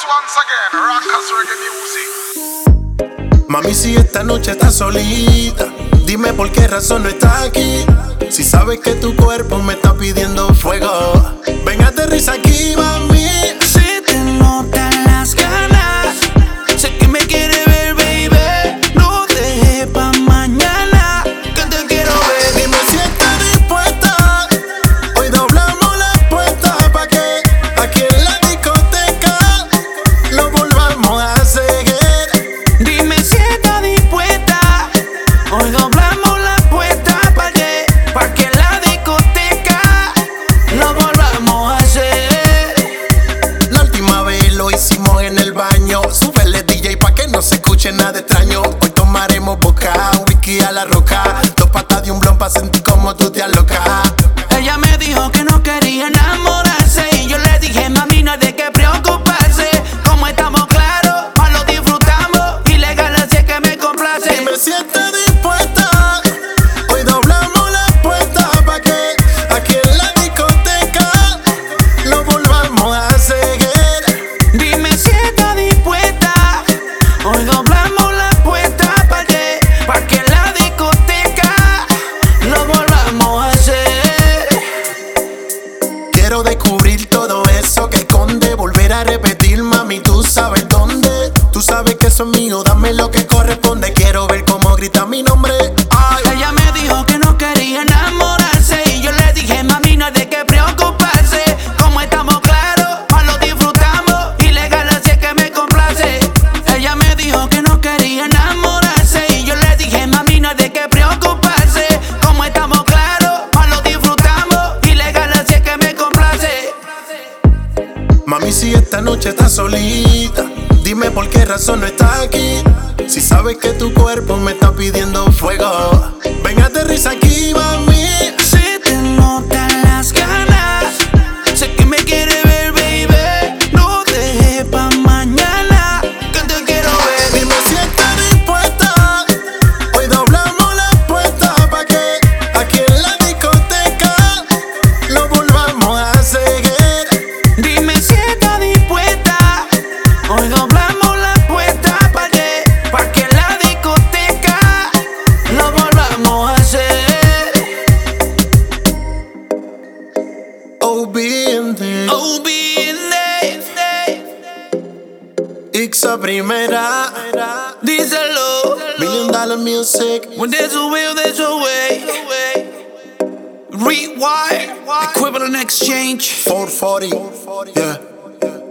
once again, Rockers Reggae Music. Mami, si esta noche estás solita, dime por qué razón no estás aquí. Si sabes que tu cuerpo me está pidiendo fuego, ven, aterriza aquí, mami. Se te notan las ganas, sé que me quieres ver, baby. No dejes pa' mañana, que te quiero ver. Dime si estás dispuesta, hoy doblamos la apuesta pa' que aquí en la discoteca lo volvamos a seguir. Dime si estás dispuesta, hoy doblamos la apuesta pa' que en la discoteca lo volvamos a hacer. La última vez lo hicimos en el baño. Súbele, DJ, pa' que no se escuche nada extraño. Hoy tomaremos boca, un whisky a la roca, 2 patas de un blon pa' sentir como tú te alocas. Ella me dijo que no quería enamorarse y yo le dije, mami, no hay de qué preocuparse. Como estamos claros, más lo disfrutamos. Ilegal, así es que me complace. Dime si estás dispuesta, hoy doblamos la apuesta pa' que aquí en la discoteca lo volvamos a seguir. Dime si estás dispuesta, hoy doblamos la apuesta pa' que en la discoteca lo volvamos a hacer. Quiero descubrir todo eso que esconde, volver a repetir, mami, tú sabes dónde. Tú sabes que eso es mío, dame lo que corresponde. Quiero ver cómo grita mi nombre. Ay. Ella me dijo que no quería enamorarse y yo le dije, mami, no hay de qué preocuparse. Como estamos claros, más lo disfrutamos. Ilegal, así es que me complace. Ella me dijo que no quería enamorarse y yo le dije, mami, no hay de qué preocuparse. Como estamos claros, más lo disfrutamos. Ilegal, así es que me complace. Mami, si esta noche estás solita, dime por qué razón no estás aquí. Si sabes que tu cuerpo me está pidiendo fuego, ven, aterriza aquí, mami. Se te notan las ganas, sé que me quieres ver, baby. No dejes pa' mañana, que te quiero ver. Dime si estás dispuesta, hoy doblamos la apuesta pa' que aquí en la discoteca lo volvamos a seguir. Dime si estás dispuesta, hoy doblamos la apuesta pa' que en la discoteca lo volvamos a hacer. OB in there, OB in there, Ixa primera, díselo. $1 million music. When there's a will, there's a way. Rewire, equivalent exchange. 440, yeah.